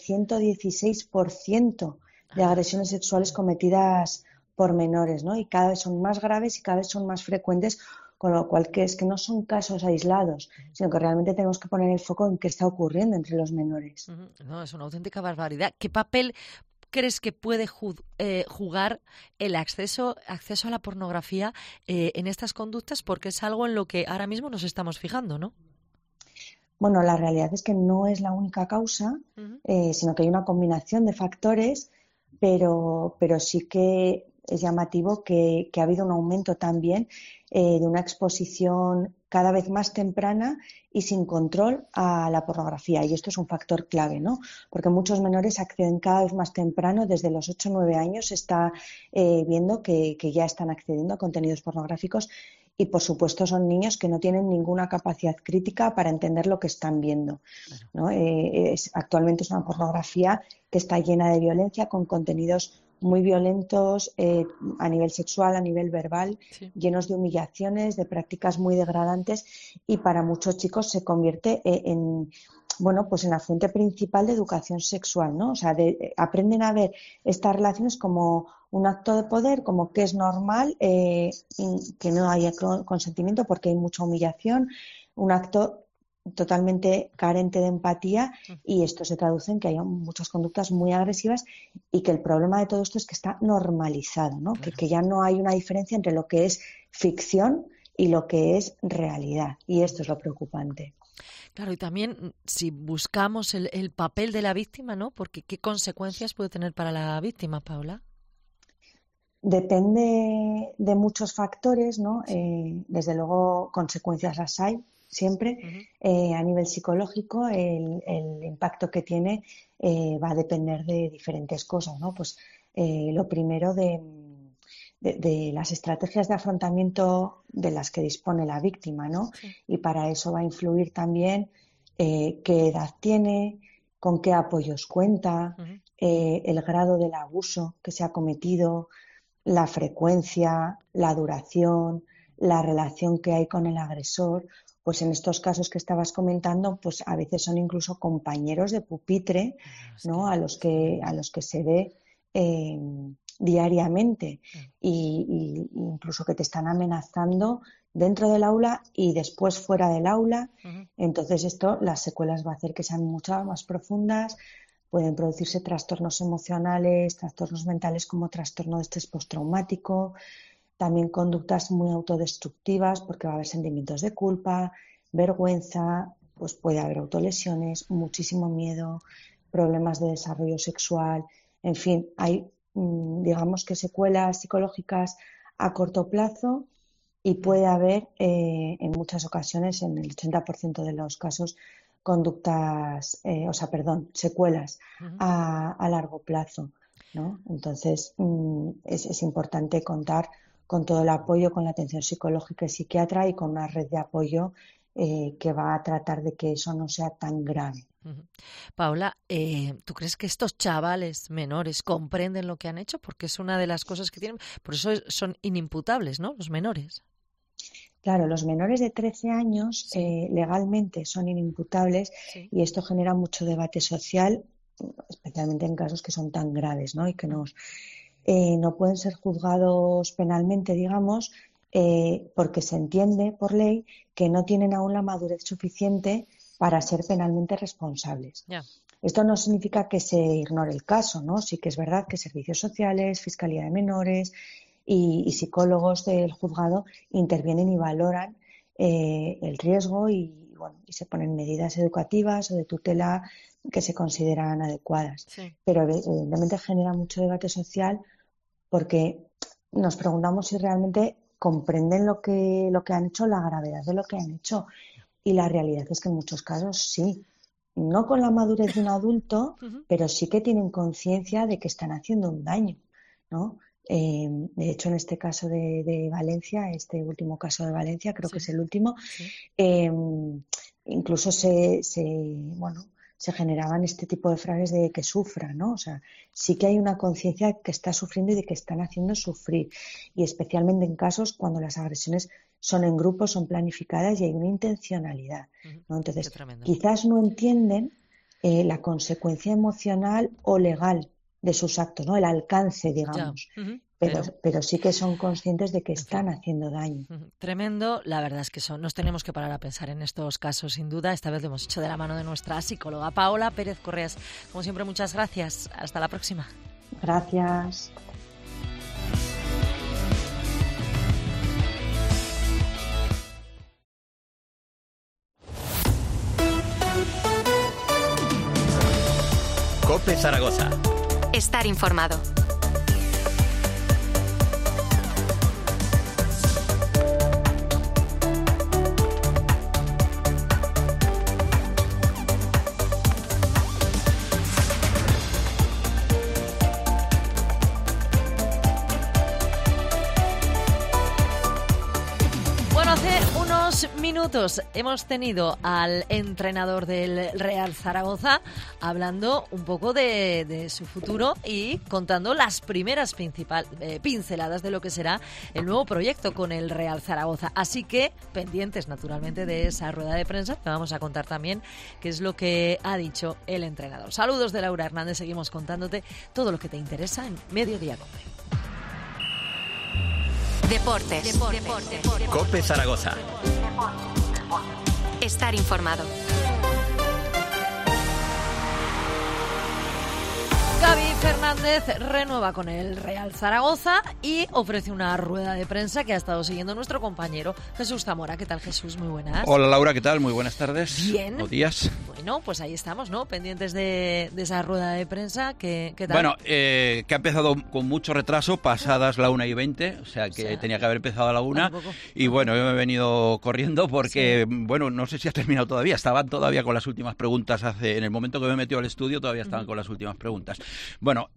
Speaker 22: 116% de agresiones sexuales cometidas por menores, ¿no? Y cada vez son más graves y cada vez son más frecuentes, con lo cual que es que no son casos aislados, sino que realmente tenemos que poner el foco en qué está ocurriendo entre los menores.
Speaker 3: No, es una auténtica barbaridad. ¿Qué papel crees que puede jugar el acceso a la pornografía en estas conductas? Porque es algo en lo que ahora mismo nos estamos fijando, ¿no?
Speaker 22: Bueno, la realidad es que no es la única causa, sino que hay una combinación de factores, pero sí que es llamativo que ha habido un aumento también de una exposición cada vez más temprana y sin control a la pornografía. Y esto es un factor clave, ¿no? Porque muchos menores acceden cada vez más temprano, desde los 8 o 9 años se está viendo que ya están accediendo a contenidos pornográficos y, por supuesto, son niños que no tienen ninguna capacidad crítica para entender lo que están viendo, ¿no? Actualmente es una pornografía que está llena de violencia, con contenidos muy violentos a nivel sexual, a nivel verbal, llenos de humillaciones, de prácticas muy degradantes, y para muchos chicos se convierte en la fuente principal de educación sexual, ¿no? O sea, aprenden a ver estas relaciones como un acto de poder, como que es normal que no haya consentimiento porque hay mucha humillación, un acto totalmente carente de empatía, y esto se traduce en que haya muchas conductas muy agresivas y que el problema de todo esto es que está normalizado, ¿no? Claro. Que ya no hay una diferencia entre lo que es ficción y lo que es realidad, y esto es lo preocupante.
Speaker 3: Claro, y también si buscamos el papel de la víctima, ¿no? Porque ¿qué consecuencias puede tener para la víctima, Paula?
Speaker 22: Depende de muchos factores, ¿no? Desde luego consecuencias las hay siempre. A nivel psicológico el impacto que tiene va a depender de diferentes cosas, ¿no? Pues lo primero de las estrategias de afrontamiento de las que dispone la víctima, ¿no? Sí. Y para eso va a influir también qué edad tiene, con qué apoyos cuenta, el grado del abuso que se ha cometido, la frecuencia, la duración, la relación que hay con el agresor, pues en estos casos que estabas comentando, pues a veces son incluso compañeros de pupitre, ¿no? A los que se ve diariamente y incluso que te están amenazando dentro del aula y después fuera del aula. Entonces las secuelas va a hacer que sean mucho más profundas. Pueden producirse trastornos emocionales, trastornos mentales como trastorno de estrés postraumático, también conductas muy autodestructivas porque va a haber sentimientos de culpa, vergüenza, pues puede haber autolesiones, muchísimo miedo, problemas de desarrollo sexual, en fin, hay digamos que secuelas psicológicas a corto plazo y puede haber en muchas ocasiones, en el 80% de los casos, secuelas a largo plazo, ¿no? Entonces es importante contar con todo el apoyo, con la atención psicológica y psiquiatra y con una red de apoyo que va a tratar de que eso no sea tan grave.
Speaker 3: Paula, ¿tú crees que estos chavales menores comprenden lo que han hecho? Porque es una de las cosas que tienen, por eso son inimputables, ¿no? Los menores.
Speaker 22: Claro, los menores de 13 años legalmente son inimputables y esto genera mucho debate social, especialmente en casos que son tan graves, ¿no? Y que no pueden ser juzgados penalmente, digamos, porque se entiende por ley que no tienen aún la madurez suficiente para ser penalmente responsables. Esto no significa que se ignore el caso, ¿no? Sí que es verdad que servicios sociales, Fiscalía de Menores y psicólogos del juzgado intervienen y valoran el riesgo y se ponen medidas educativas o de tutela que se consideran adecuadas. Pero evidentemente genera mucho debate social porque nos preguntamos si realmente comprenden lo que han hecho, la gravedad de lo que han hecho. Y la realidad es que en muchos casos sí, no con la madurez de un adulto, pero sí que tienen conciencia de que están haciendo un daño, ¿no? De hecho, en este caso de Valencia, este último caso de Valencia, creo que es el último, incluso se generaban este tipo de frases de que sufra, ¿no? O sea, sí que hay una conciencia de que está sufriendo y de que están haciendo sufrir. Y especialmente en casos cuando las agresiones son en grupo, son planificadas y hay una intencionalidad, ¿no? Entonces, quizás no entienden la consecuencia emocional o legal de sus actos, ¿no? El alcance, digamos. Pero sí que son conscientes de que están haciendo daño.
Speaker 3: Tremendo. La verdad es que nos tenemos que parar a pensar en estos casos, sin duda. Esta vez lo hemos hecho de la mano de nuestra psicóloga Paola Pérez Correas. Como siempre, muchas gracias. Hasta la próxima.
Speaker 22: Gracias.
Speaker 2: COPE Zaragoza.
Speaker 1: Estar informado.
Speaker 3: Minutos hemos tenido al entrenador del Real Zaragoza hablando un poco de su futuro y contando las primeras pinceladas de lo que será el nuevo proyecto con el Real Zaragoza. Así que pendientes naturalmente de esa rueda de prensa, te vamos a contar también qué es lo que ha dicho el entrenador. Saludos de Laura Hernández, seguimos contándote todo lo que te interesa en Mediodía Cope.
Speaker 1: Deportes.
Speaker 2: COPE Zaragoza.
Speaker 1: Estar informado.
Speaker 3: Gaby Fernández renueva con el Real Zaragoza y ofrece una rueda de prensa que ha estado siguiendo nuestro compañero Jesús Zamora. ¿Qué tal, Jesús? Muy buenas.
Speaker 4: Hola, Laura, ¿qué tal? Muy buenas tardes.
Speaker 3: Bien.
Speaker 4: Buenos días.
Speaker 3: Bueno, pues ahí estamos, ¿no? Pendientes de esa rueda de prensa. ¿Qué tal?
Speaker 4: Bueno, que ha empezado con mucho retraso, pasadas la 1:20, o sea que tenía que haber empezado a la 1. Y bueno, yo me he venido corriendo porque, bueno, no sé si ha terminado todavía. Estaban todavía con las últimas preguntas en el momento que me he metido al estudio, todavía estaban con las últimas preguntas. Bueno,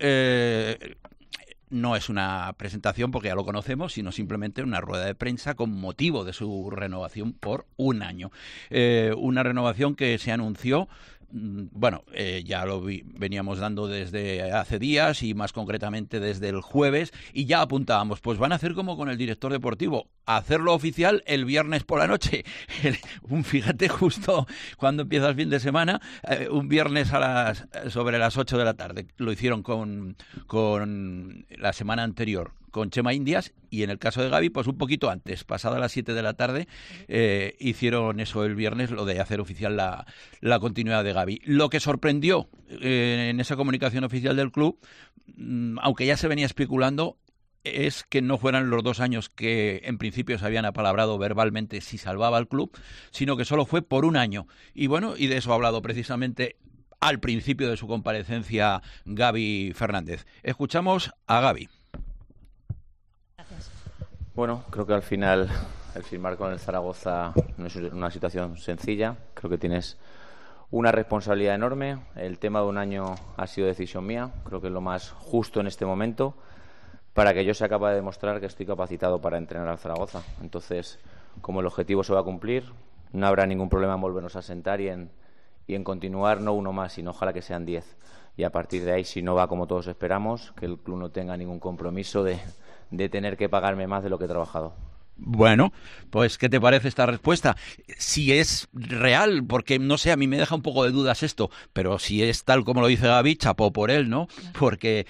Speaker 4: no es una presentación porque ya lo conocemos, sino simplemente una rueda de prensa con motivo de su renovación por un año. Una renovación que se anunció bueno, ya lo veníamos dando desde hace días y más concretamente desde el jueves, y ya apuntábamos, pues van a hacer como con el director deportivo, hacerlo oficial el viernes por la noche. Fíjate, justo cuando empieza el fin de semana, un viernes sobre las 8 de la tarde. Lo hicieron con la semana anterior con Chema Indias, y en el caso de Gaby, pues un poquito antes, pasada las 7 de la tarde, hicieron eso el viernes, lo de hacer oficial la continuidad de Gaby. Lo que sorprendió en esa comunicación oficial del club, aunque ya se venía especulando, es que no fueran los 2 años que en principio se habían apalabrado verbalmente si salvaba al club, sino que solo fue por 1 año. Y bueno, y de eso ha hablado precisamente al principio de su comparecencia Gaby Fernández. Escuchamos a Gaby.
Speaker 5: Bueno, creo que al final el firmar con el Zaragoza no es una situación sencilla. Creo que tienes una responsabilidad enorme. El tema de 1 año ha sido decisión mía. Creo que es lo más justo en este momento para que yo sea capaz de demostrar que estoy capacitado para entrenar al Zaragoza. Entonces, como el objetivo se va a cumplir, no habrá ningún problema en volvernos a sentar y en continuar, no 1 más, sino ojalá que sean 10. Y a partir de ahí, si no va como todos esperamos, que el club no tenga ningún compromiso de tener que pagarme más de lo que he trabajado.
Speaker 4: Bueno, pues ¿qué te parece esta respuesta? Si es real, porque no sé, a mí me deja un poco de dudas esto, pero si es tal como lo dice Gaby, chapó por él, ¿no? Porque,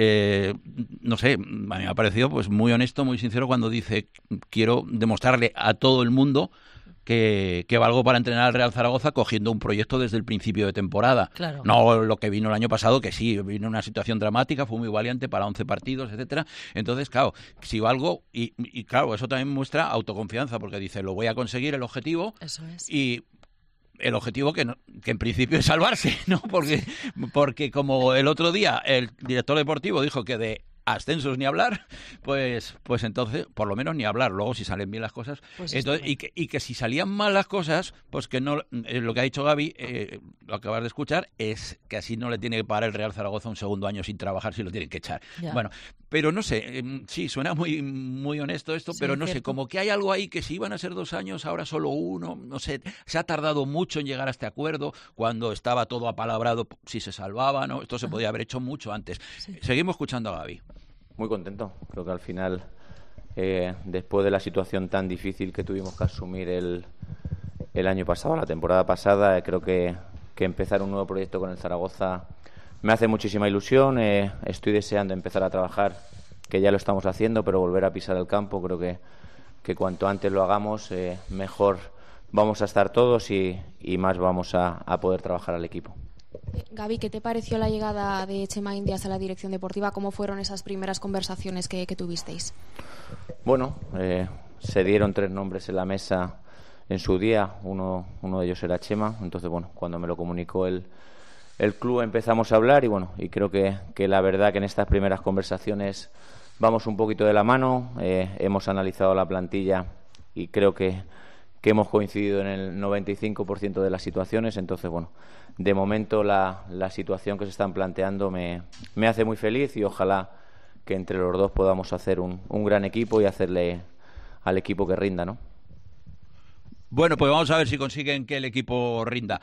Speaker 4: no sé, a mí me ha parecido pues muy honesto, muy sincero cuando dice, quiero demostrarle a todo el mundo que valgo para entrenar al Real Zaragoza cogiendo un proyecto desde el principio de temporada.
Speaker 3: Claro.
Speaker 4: No lo que vino el año pasado, que sí, vino una situación dramática, fue muy valiente para 11 partidos, etcétera. Entonces, claro, si valgo, y claro, eso también muestra autoconfianza, porque dice, lo voy a conseguir, el objetivo.
Speaker 3: Eso es.
Speaker 4: Y el objetivo que en principio es salvarse, ¿no? Porque como el otro día el director deportivo dijo que de ascensos ni hablar, pues entonces, por lo menos ni hablar. Luego, si salen bien las cosas,
Speaker 3: pues
Speaker 4: entonces, y que si salían mal las cosas, pues que no, lo que ha dicho Gaby, lo acabas de escuchar, es que así no le tiene que pagar el Real Zaragoza un segundo año sin trabajar si lo tienen que echar.
Speaker 3: Ya.
Speaker 4: Bueno, pero no sé, sí, suena muy, muy honesto esto,
Speaker 3: Sí,
Speaker 4: pero no
Speaker 3: cierto.
Speaker 4: sé, como que hay algo ahí que si iban a ser 2 años, ahora solo 1, no sé, se ha tardado mucho en llegar a este acuerdo, cuando estaba todo apalabrado si se salvaba, ¿no? Esto se podía haber hecho mucho antes.
Speaker 3: Sí.
Speaker 4: Seguimos escuchando a Gaby.
Speaker 5: Muy contento. Creo que al final, después de la situación tan difícil que tuvimos que asumir el año pasado, la temporada pasada, creo que empezar un nuevo proyecto con el Zaragoza me hace muchísima ilusión. Estoy deseando empezar a trabajar, que ya lo estamos haciendo, pero volver a pisar el campo. Creo que cuanto antes lo hagamos, mejor vamos a estar todos y más vamos a poder trabajar al equipo.
Speaker 6: Gaby, ¿qué te pareció la llegada de Chema Indias a la dirección deportiva? ¿Cómo fueron esas primeras conversaciones que tuvisteis?
Speaker 5: Bueno, se dieron 3 nombres en la mesa en su día. Uno de ellos era Chema. Entonces, bueno, cuando me lo comunicó el club empezamos a hablar y creo que la verdad que en estas primeras conversaciones vamos un poquito de la mano. Hemos analizado la plantilla y creo que hemos coincidido en el 95% de las situaciones. Entonces, bueno, de momento la situación que se están planteando me hace muy feliz y ojalá que entre los dos podamos hacer un gran equipo y hacerle al equipo que rinda, ¿no?
Speaker 4: Bueno, pues vamos a ver si consiguen que el equipo rinda.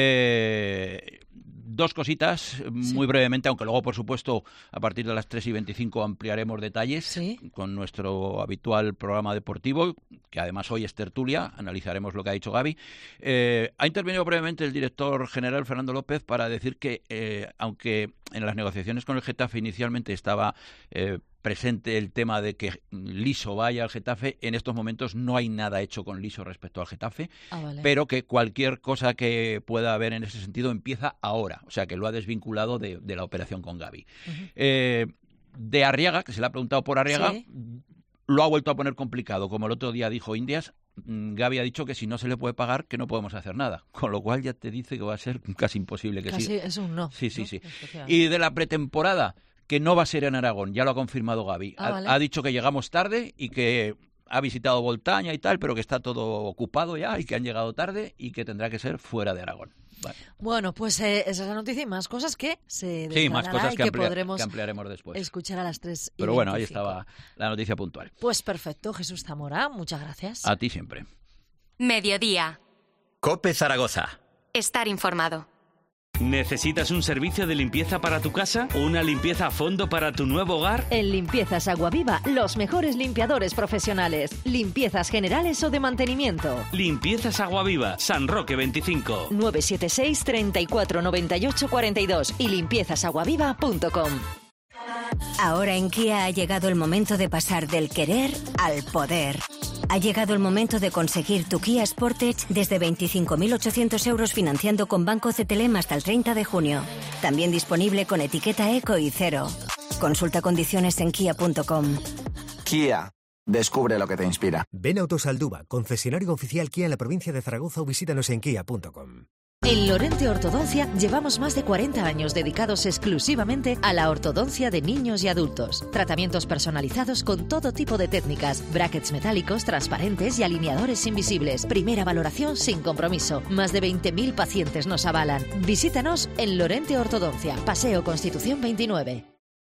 Speaker 4: 2 cositas, muy brevemente, aunque luego, por supuesto, a partir de las 3:25 ampliaremos detalles con nuestro habitual programa deportivo, que además hoy es tertulia, analizaremos lo que ha dicho Gaby. Ha intervenido brevemente el director general, Fernando López, para decir que, aunque en las negociaciones con el Getafe inicialmente estaba presente el tema de que Liso vaya al Getafe, en estos momentos no hay nada hecho con Liso respecto al Getafe,
Speaker 3: vale.
Speaker 4: pero que cualquier cosa que pueda haber en ese sentido empieza ahora, o sea que lo ha desvinculado de la operación con Gaby. De Arriaga, que se le ha preguntado por Arriaga,
Speaker 3: Sí.
Speaker 4: lo ha vuelto a poner complicado, como el otro día dijo Indias. Gaby ha dicho que si no se le puede pagar, que no podemos hacer nada, con lo cual ya te dice que va a ser casi imposible que
Speaker 3: Casi
Speaker 4: siga.
Speaker 3: es un no.
Speaker 4: Sí, sí,
Speaker 3: ¿no?
Speaker 4: sí.
Speaker 3: Efectivamente.
Speaker 4: Y de la pretemporada, que no va a ser en Aragón, ya lo ha confirmado Gaby.
Speaker 3: Vale.
Speaker 4: Ha dicho que llegamos tarde y que ha visitado Voltaña y tal, pero que está todo ocupado ya y que han llegado tarde y que tendrá que ser fuera de Aragón. Vale.
Speaker 3: Bueno, pues esa es la noticia y más cosas que se
Speaker 4: Sí, más cosas
Speaker 3: y
Speaker 4: que
Speaker 3: podremos
Speaker 4: ampliaremos después.
Speaker 3: escuchar a las 3:25.
Speaker 4: Pero bueno, ahí estaba la noticia puntual.
Speaker 3: Pues perfecto, Jesús Zamora, muchas gracias.
Speaker 4: A ti siempre.
Speaker 1: Mediodía.
Speaker 2: COPE Zaragoza.
Speaker 1: Estar informado.
Speaker 7: ¿Necesitas un servicio de limpieza para tu casa? ¿Una limpieza a fondo para tu nuevo hogar?
Speaker 16: En Limpiezas Aguaviva, los mejores limpiadores profesionales. Limpiezas generales o de mantenimiento.
Speaker 7: Limpiezas Aguaviva, San Roque 25.
Speaker 16: 976 34 98 42 y limpiezasaguaviva.com.
Speaker 9: Ahora en Kia ha llegado el momento de pasar del querer al poder. Ha llegado el momento de conseguir tu Kia Sportage desde 25.800 euros financiando con Banco CTLM hasta el 30 de junio. También disponible con etiqueta eco y cero. Consulta condiciones en kia.com.
Speaker 23: Kia. Descubre lo que te inspira.
Speaker 24: Ven a Autosaldúa, concesionario oficial Kia en la provincia de Zaragoza, o visítanos en kia.com.
Speaker 16: En Lorente Ortodoncia llevamos más de 40 años dedicados exclusivamente a la ortodoncia de niños y adultos. Tratamientos personalizados con todo tipo de técnicas, brackets metálicos, transparentes y alineadores invisibles. Primera valoración sin compromiso. Más de 20.000 pacientes nos avalan. Visítanos en Lorente Ortodoncia, Paseo Constitución 29.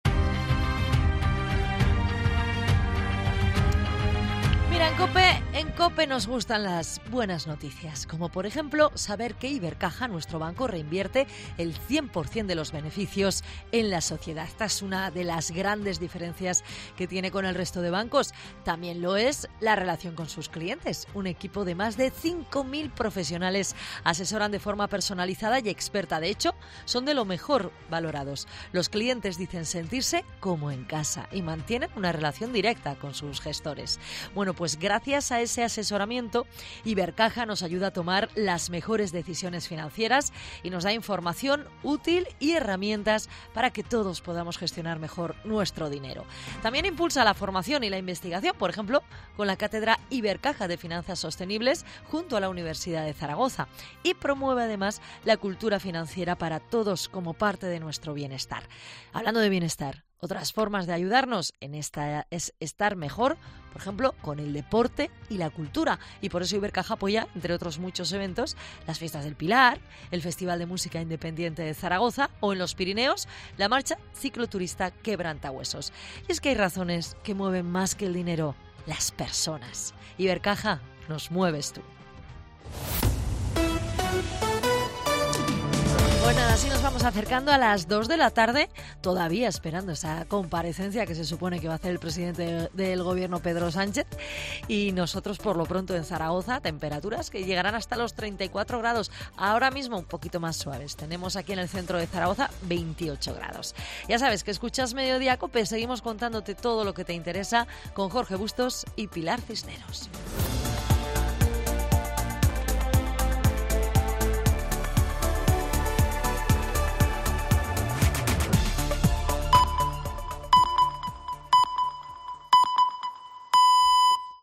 Speaker 3: Mira, en COPE nos gustan las buenas noticias, como por ejemplo saber que Ibercaja, nuestro banco, reinvierte el 100% de los beneficios en la sociedad. Esta es una de las grandes diferencias que tiene con el resto de bancos. También lo es la relación con sus clientes. Un equipo de más de 5.000 profesionales asesoran de forma personalizada y experta. De hecho, son de lo mejor valorados. Los clientes dicen sentirse como en casa y mantienen una relación directa con sus gestores. Bueno, pues gracias a ese asesoramiento, Ibercaja nos ayuda a tomar las mejores decisiones financieras y nos da información útil y herramientas para que todos podamos gestionar mejor nuestro dinero. También impulsa la formación y la investigación, por ejemplo, con la Cátedra Ibercaja de Finanzas Sostenibles junto a la Universidad de Zaragoza, y promueve además la cultura financiera para todos como parte de nuestro bienestar. Hablando de bienestar, otras formas de ayudarnos en esta es estar mejor, por ejemplo, con el deporte y la cultura. Y por eso Ibercaja apoya, entre otros muchos eventos, las Fiestas del Pilar, el Festival de Música Independiente de Zaragoza o en los Pirineos, la marcha cicloturista Quebrantahuesos. Y es que hay razones que mueven más que el dinero, las personas. Ibercaja, nos mueves tú. Bueno, así nos vamos acercando a las 2 de la tarde, todavía esperando esa comparecencia que se supone que va a hacer el presidente del gobierno, Pedro Sánchez, y nosotros por lo pronto en Zaragoza, temperaturas que llegarán hasta los 34 grados, ahora mismo un poquito más suaves. Tenemos aquí en el centro de Zaragoza 28 grados. Ya sabes que escuchas Mediodía COPE, seguimos contándote todo lo que te interesa con Jorge Bustos y Pilar Cisneros.